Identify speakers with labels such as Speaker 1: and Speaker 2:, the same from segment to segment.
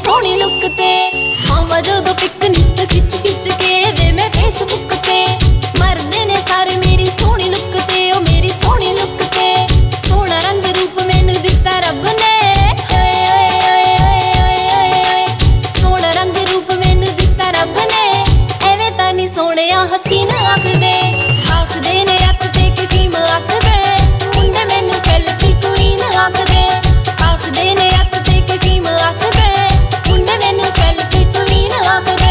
Speaker 1: सोहनी look ते आवा जदों पिकनिक खिच खिच के वे मैं फेसबुक ते मरदे ने सारे मेरी सोहनी लुक ते ओ मेरी सोहनी लुक ते सोहना रंग रूप मैनू दिता रब ने सोहना रंग रूप मैनू दिता रब ने एवें तां नी सोहणिया हसीन आखदे आखदे ने अत ते कि फीम आखदे मुंडे मैनू सैल्फी क्वीन आखदे आखदे ने अत ते कि फीम आखदे मुंडे मैनू सैल्फी क्वीन आखदे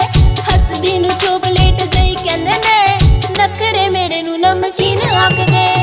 Speaker 1: नखरे मेरे नू नमकीन आखदे।